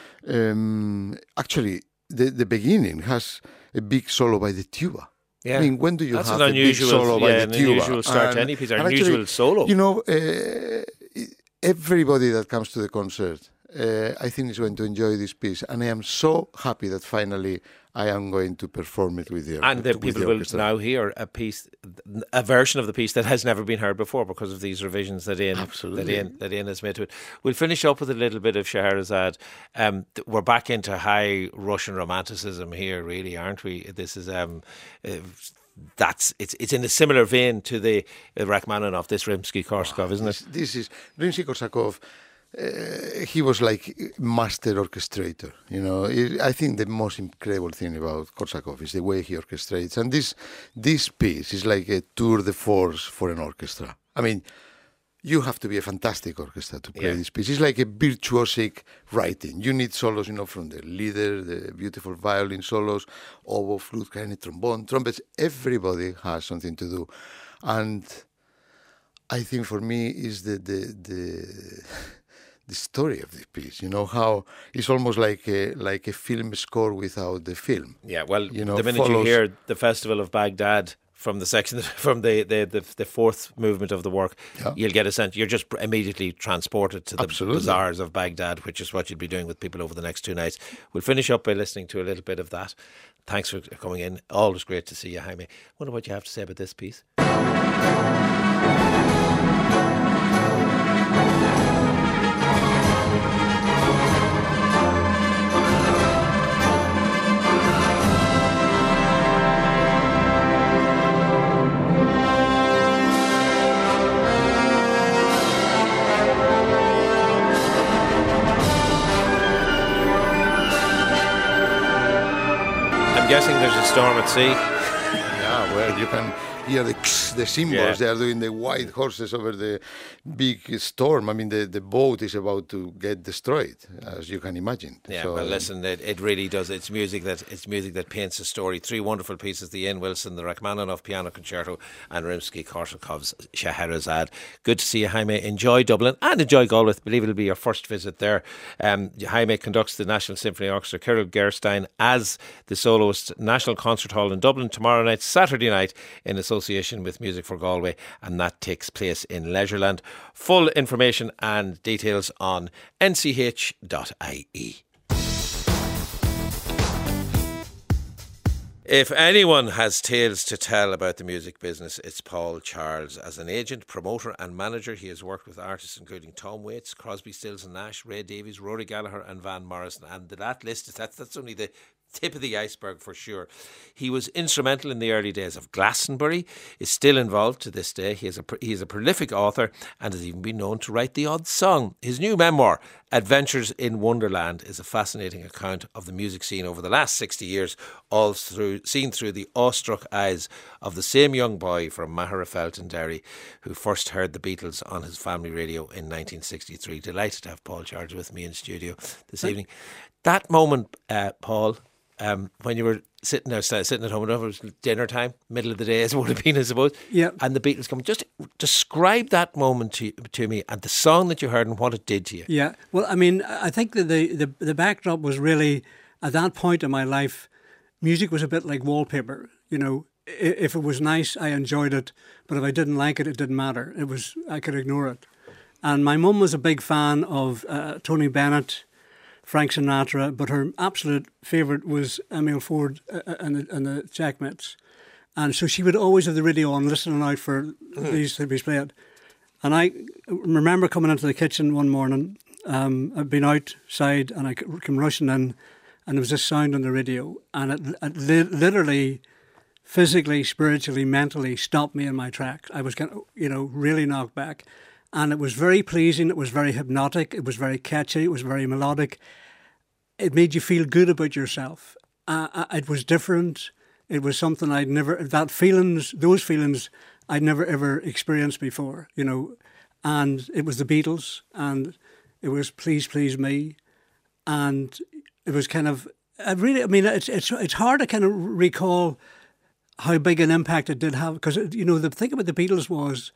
Um, actually, the the beginning has a big solo by the tuba. Yeah. I mean, when do you That's have an a big unusual- solo by yeah, the an tuba? unusual start to any piece, or and unusual solo. You know, uh, everybody that comes to the concert, uh, I think is going to enjoy this piece, and I am so happy that finally I am going to perform it with you. And the with people the will orchestra. now hear a piece, a version of the piece that has never been heard before because of these revisions that Ian, Absolutely. that Ian, that Ian has made to it. We'll finish up with a little bit of Scheherazade. Um, th- we're back into high Russian romanticism here, really, aren't we? This is um, uh, that's it's it's in a similar vein to the uh, Rachmaninoff, this Rimsky-Korsakov, isn't it? This is Rimsky-Korsakov. Uh, he was like master orchestrator, you know. I think the most incredible thing about Korsakov is the way he orchestrates, and this this piece is like a tour de force for an orchestra. I mean, you have to be a fantastic orchestra to play Yeah. this piece. It's like a virtuosic writing. You need solos, you know, from the leader, the beautiful violin solos, oboe, flute, clarinet, trombone, trumpets. Everybody has something to do, and I think for me is the the the. the story of the piece, you know, how it's almost like a like a film score without the film. Yeah, well, You know, the minute you follows- hear the Festival of Baghdad from the section, from the the, the, the fourth movement of the work, Yeah. you'll get a sense. You're just immediately transported to the Absolutely. bazaars of Baghdad, which is what you'll be doing with people over the next two nights. We'll finish up by listening to a little bit of that. Thanks for coming in. Always great to see you, Jaime. Wonder what you have to say about this piece. I'm guessing there's a storm at sea. Yeah, well, you can hear the the cymbals. Yeah. They are doing the white horses over the big storm. I mean, the, the boat is about to get destroyed, as you can imagine. Yeah, So, well, listen, it, it really does. It's music that it's music that paints a story. Three wonderful pieces: the Ian Wilson, the Rachmaninoff Piano Concerto, and Rimsky-Korsakov's Scheherazade. Good to see you, Jaime. Enjoy Dublin and enjoy Galway. I believe it'll be your first visit there. Um, Jaime conducts the National Symphony Orchestra, Kirill Gerstein, as the soloist, National Concert Hall in Dublin tomorrow night, Saturday night, in association with Music for Galway, and that takes place in Leisureland. Full information and details on n c h dot I E. If anyone has tales to tell about the music business, it's Paul Charles. As an agent, promoter and manager, he has worked with artists including Tom Waits, Crosby, Stills and Nash, Ray Davies, Rory Gallagher and Van Morrison. And that list, is that's, that's only the tip of the iceberg for sure. He was instrumental in the early days of Glastonbury, is still involved to this day. He is a, he is a prolific author and has even been known to write the odd song. His new memoir, Adventures in Wonderland, is a fascinating account of the music scene over the last sixty years, all through seen through the awestruck eyes of the same young boy from Maherafelt in Derry who first heard the Beatles on his family radio in nineteen sixty-three. Delighted to have Paul Charles with me in studio this evening. That moment, uh, Paul, um, when you were sitting there, sitting at home, it was dinner time, middle of the day as it would have been, I suppose. Yeah. And the Beatles come. Just describe that moment to, to me and the song that you heard and what it did to you. Yeah. Well, I mean, I think that the, the, the backdrop was really, at that point in my life, music was a bit like wallpaper. You know, if it was nice, I enjoyed it. But if I didn't like it, it didn't matter. It was, I could ignore it. And my mum was a big fan of uh, Tony Bennett, Frank Sinatra, but her absolute favourite was Emile Ford uh, and, the, and the Checkmates. And so she would always have the radio on, listening out for mm. these to be played. And I remember coming into the kitchen one morning, um, I'd been outside and I came rushing in, and there was this sound on the radio, and it, it li- literally, physically, spiritually, mentally stopped me in my tracks. I was, kind of, you know, really knocked back. And it was very pleasing, it was very hypnotic, it was very catchy, it was very melodic. It made you feel good about yourself. Uh, it was different. It was something I'd never, that feelings, those feelings I'd never ever experienced before, you know. And it was the Beatles, and it was Please Please Me. And it was kind of, I really, I mean, it's, it's, it's hard to kind of recall how big an impact it did have. Because, you know, the thing about the Beatles was,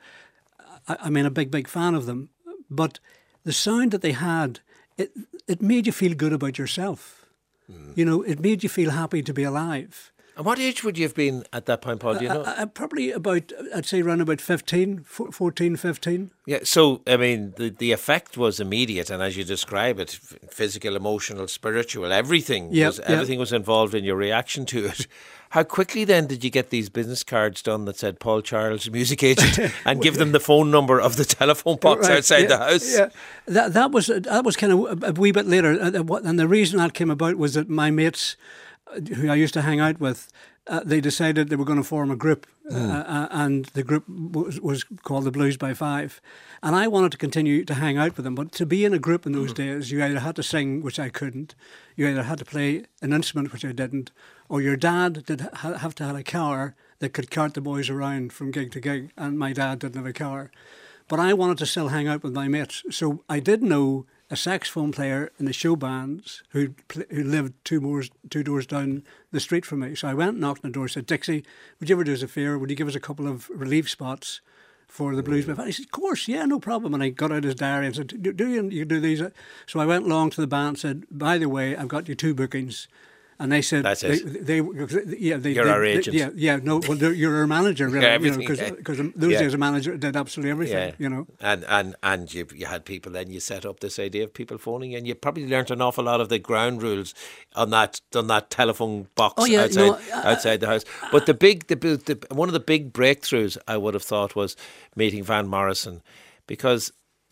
I mean, a big, big fan of them. But the sound that they had, it it made you feel good about yourself. Mm. You know, it made you feel happy to be alive. And what age would you have been at that point, Paul? Do you know? Uh, uh, probably about, I'd say around about fifteen, fourteen, fifteen. Yeah, so, I mean, the, the effect was immediate, and as you describe it, physical, emotional, spiritual, everything, yep, was, everything yep. was involved in your reaction to it. How quickly then did you get these business cards done that said Paul Charles, music agent, and give them the phone number of the telephone box right, outside yeah, the house? Yeah, that that was that was kind of a wee bit later, and the reason that came about was that my mates, who I used to hang out with, uh, they decided they were going to form a group, mm. uh, and the group was, was called the Blues by Five. And I wanted to continue to hang out with them, but to be in a group in those mm. days, you either had to sing, which I couldn't, you either had to play an instrument, which I didn't, or your dad did ha- have to have a car that could cart the boys around from gig to gig, and my dad didn't have a car. But I wanted to still hang out with my mates, so I did know a saxophone player in the show bands who who lived two doors two doors down the street from me. So I went, knocked on the door, said, "Dixie, would you ever do us a favour? Would you give us a couple of relief spots for the Blues by Five?" He said, "Of course, yeah, no problem." And I got out his diary and said, "Do, do you, you do these?" So I went along to the band and said, "By the way, I've got you two bookings." And they said, That's they, it. they, they, yeah, they, You're they, our agent. They, yeah, yeah, no, well, you're our manager, really, yeah, you know, because yeah. because those yeah. days a manager did absolutely everything, yeah. you know. And and and you you had people. Then you set up this idea of people phoning, and you probably learnt an awful lot of the ground rules on that on that telephone box oh, yeah, outside no, uh, outside the house. But the big the, the one of the big breakthroughs I would have thought was meeting Van Morrison, because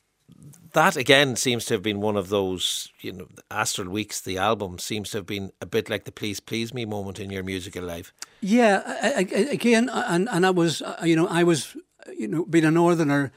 that again seems to have been one of those, you know, Astral Weeks, the album seems to have been a bit like the Please Please Me moment in your musical life. Yeah, I, I, again, and and I was, you know, I was, you know, being a Northerner,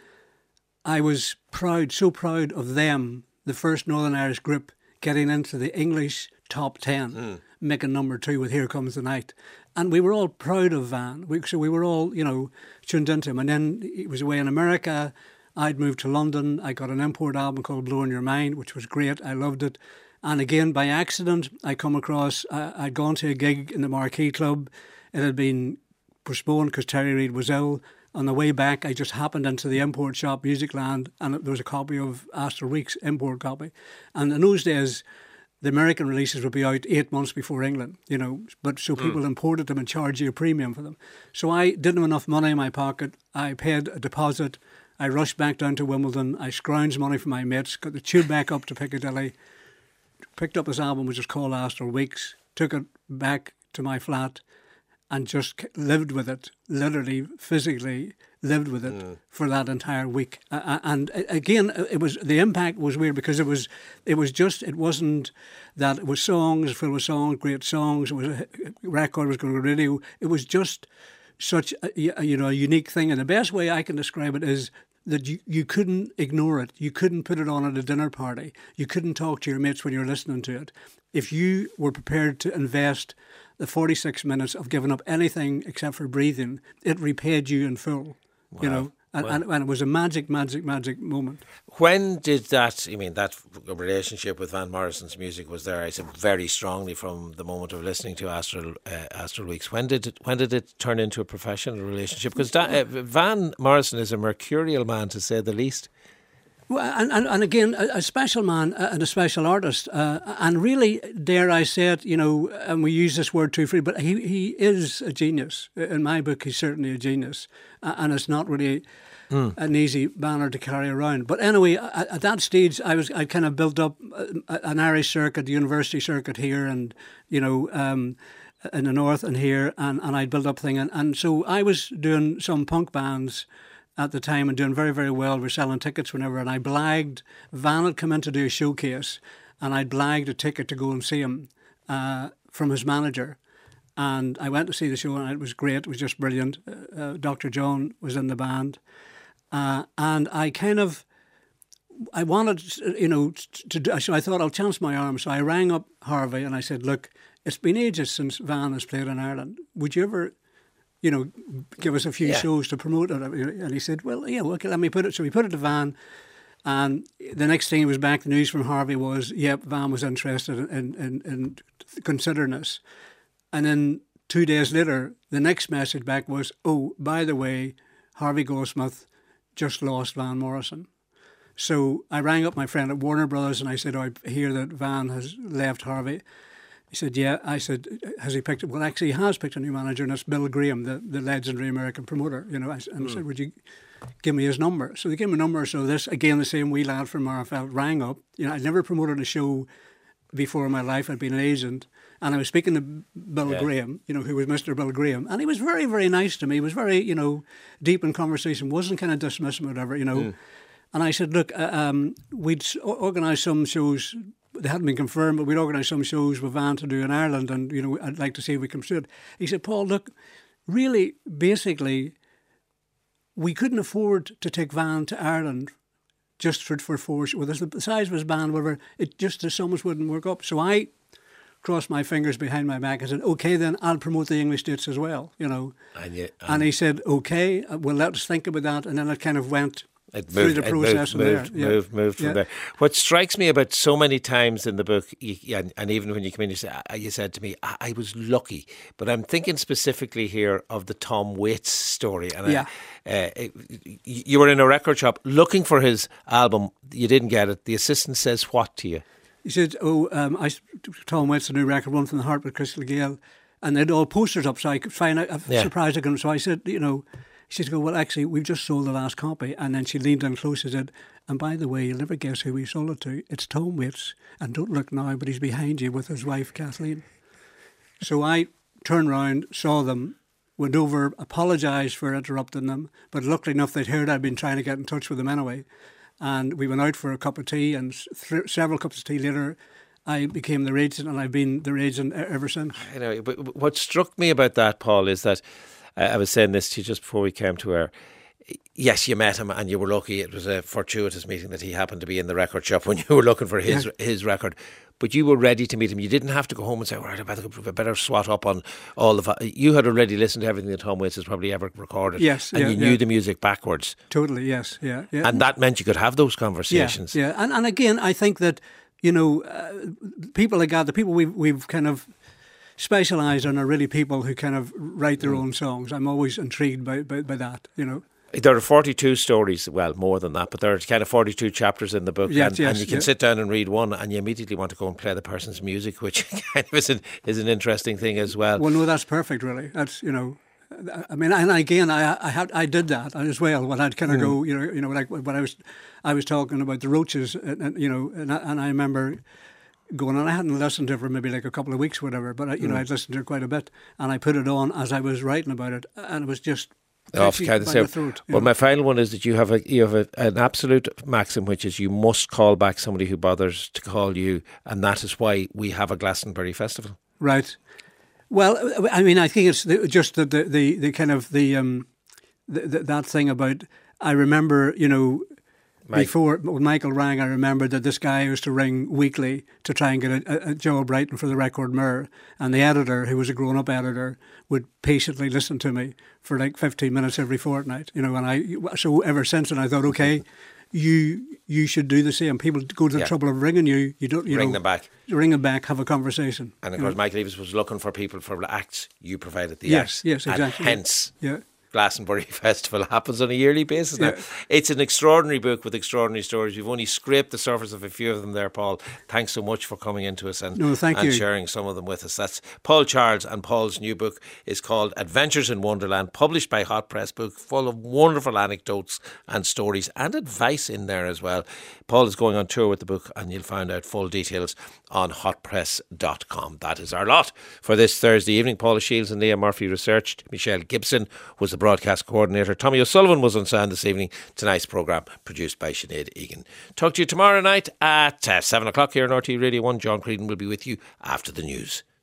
I was proud, so proud of them, the first Northern Irish group getting into the English top ten, mm. making number two with Here Comes the Night. And we were all proud of Van, we, so we were all, you know, tuned into him. And then he was away in America. I'd moved to London. I got an import album called Blowing Your Mind, which was great. I loved it. And again, by accident, I come across, uh, I'd gone to a gig in the Marquee Club. It had been postponed because Terry Reid was ill. On the way back, I just happened into the import shop, Musicland, and there was a copy of Astral Weeks, import copy. And in those days, the American releases would be out eight months before England, you know, but so people mm. imported them and charged you a premium for them. So I didn't have enough money in my pocket. I paid a deposit. I rushed back down to Wimbledon. I scrounged money from my mates, got the tube back up to Piccadilly, picked up this album, which was called Astral Weeks, took it back to my flat and just lived with it, literally, physically lived with it mm. for that entire week. Uh, and again, it was the impact was weird because it was it was just, it wasn't that it was songs, filled with songs, great songs, it was a record was going to radio. It was just such a, you know, a unique thing. And the best way I can describe it is that you, you couldn't ignore it. You couldn't put it on at a dinner party. You couldn't talk to your mates when you're listening to it. If you were prepared to invest the forty-six minutes of giving up anything except for breathing, it repaid you in full. Wow. You know, And, and, and it was a magic, magic, magic moment. When did that, I mean, that relationship with Van Morrison's music was there, I said, very strongly from the moment of listening to Astral uh, Astral Weeks. When did it, when did it turn into a professional relationship? Because uh, Van Morrison is a mercurial man, to say the least. Well, and, and, and again, a, a special man and a special artist. Uh, and really, dare I say it, you know, and we use this word too free, but he, he is a genius. In my book, he's certainly a genius. Uh, and it's not really mm. an easy banner to carry around. But anyway, at, at that stage, I was I kind of built up an Irish circuit, the university circuit here and, you know, um, in the north and here. And, and I'd built up thing. And, and so I was doing some punk bands at the time and doing very, very well. We're selling tickets whenever, and I blagged. Van had come in to do a showcase, and I'd blagged a ticket to go and see him uh, from his manager. And I went to see the show, and it was great. It was just brilliant. Uh, uh, Doctor John was in the band. Uh, and I kind of, I wanted, you know, to do, so I thought I'll chance my arm. So I rang up Harvey, and I said, look, it's been ages since Van has played in Ireland. Would you ever, you know, give us a few yeah. shows to promote it? And he said, well, yeah, okay, let me put it. So we put it to Van. And the next thing was back, the news from Harvey was, yep, Van was interested in, in, in considering us. And then two days later, the next message back was, oh, by the way, Harvey Goldsmith just lost Van Morrison. So I rang up my friend at Warner Brothers and I said, oh, I hear that Van has left Harvey. He said, yeah. I said, has he picked it? Well, actually, he has picked a new manager, and it's Bill Graham, the, the legendary American promoter. You know, and mm. I said, would you give me his number? So they gave me a number. So this, again, the same wee lad from R F L rang up. You know, I'd never promoted a show before in my life. I'd been an agent. And I was speaking to Bill yeah. Graham, you know, who was Mister Bill Graham. And he was very, very nice to me. He was very, you know, deep in conversation, wasn't kind of dismissive or whatever, you know. Mm. And I said, look, uh, um, we'd organised some shows. They hadn't been confirmed, but we'd organised some shows with Van to do in Ireland, and, you know, I'd like to see if we can do it. He said, Paul, look, really, basically, we couldn't afford to take Van to Ireland just for, for four shows. Well, the size of his band, whatever, it just, the summers wouldn't work up. So I crossed my fingers behind my back and said, okay, then I'll promote the English dates as well, you know. And, you, and, and he said, okay, well, let us think about that. And then it kind of went It moved, through the process it moved, moved, there. moved, yeah. moved from yeah. there. What strikes me about so many times in the book, you, and, and even when you come in, you, say, you said to me, I, I was lucky. But I'm thinking specifically here of the Tom Waits story. And yeah. I, uh, it, you were in a record shop looking for his album. You didn't get it. The assistant says what to you? He said, oh, um, I, Tom Waits, a new record, One from the Heart with Crystal Gale. And they had all posters up, so I could find out. I'm yeah. surprised I couldn't. So I said, you know, she said, well, actually, we've just sold the last copy. And then she leaned in close and said, and by the way, you'll never guess who we sold it to. It's Tom Waits. And don't look now, but he's behind you with his wife, Kathleen. So I turned round, saw them, went over, apologised for interrupting them. But luckily enough, they'd heard I'd been trying to get in touch with them anyway. And we went out for a cup of tea, and th- several cups of tea later, I became their agent, and I've been their agent ever since. You know, but what struck me about that, Paul, is that uh, I was saying this to you just before we came to air. Yes, you met him, and you were lucky. It was a fortuitous meeting that he happened to be in the record shop when you were looking for his yeah. his record. But you were ready to meet him. You didn't have to go home and say, all right, I better, I better swat up on all the... Fa-. You had already listened to everything that Tom Waits has probably ever recorded. Yes. And yeah, you knew yeah. the music backwards. Totally, yes. yeah, yeah. And that meant you could have those conversations. Yeah, yeah. And, and again, I think that, you know, uh, people like that, the people we've, we've kind of specialised on are really people who kind of write their mm. own songs. I'm always intrigued by, by, by that, you know. There are forty-two stories, well, more than that, but there are kind of forty-two chapters in the book, yes, and, yes, and you can yes. sit down and read one, and you immediately want to go and play the person's music, which kind of is an, is an interesting thing as well. Well, no, that's perfect, really. That's, you know, I mean, and again, I I had I did that as well when I'd kind of mm. go, you know, you know, like when I was I was talking about the Roaches, and, and you know, and I, and I remember going on. I hadn't listened to it for maybe like a couple of weeks, or whatever, but I, you mm. know, I'd listened to it quite a bit, and I put it on as I was writing about it, and it was just. Off kind of throat, well, know. My final one is that you have a you have a, an absolute maxim, which is you must call back somebody who bothers to call you, and that is why we have a Glastonbury Festival. Right. Well, I mean, I think it's the, just the, the the the kind of the um the, the, that thing about. I remember, you know, Mike. before when Michael rang, I remembered that this guy used to ring weekly to try and get a, a job writing for the Record Mirror, and the editor, who was a grown-up editor, would patiently listen to me for like fifteen minutes every fortnight. You know, and I so ever since, and I thought, okay, you you should do the same. People go to the Yeah. trouble of ringing you. You don't you Ring know, them back. Ring them back. Have a conversation. And of you course, know. Mike Leavis was looking for people for acts. You provided the Yes, acts. yes, exactly. And hence, Yeah. Glastonbury Festival happens on a yearly basis now. Yeah. It's an extraordinary book with extraordinary stories. You've only scraped the surface of a few of them there, Paul. Thanks so much for coming into us and, No, thank and you. sharing some of them with us. That's Paul Charles, and Paul's new book is called Adventures in Wonderland, published by Hot Press Book, full of wonderful anecdotes and stories and advice in there as well. Paul is going on tour with the book, and you'll find out full details on hot press dot com. That is our lot for this Thursday evening. Paula Shields and Leah Murphy researched. Michelle Gibson was the broadcast coordinator. Tommy O'Sullivan was on sound this evening. Tonight's programme produced by Sinead Egan. Talk to you tomorrow night at uh, seven o'clock here on R T Radio one. John Creedon will be with you after the news.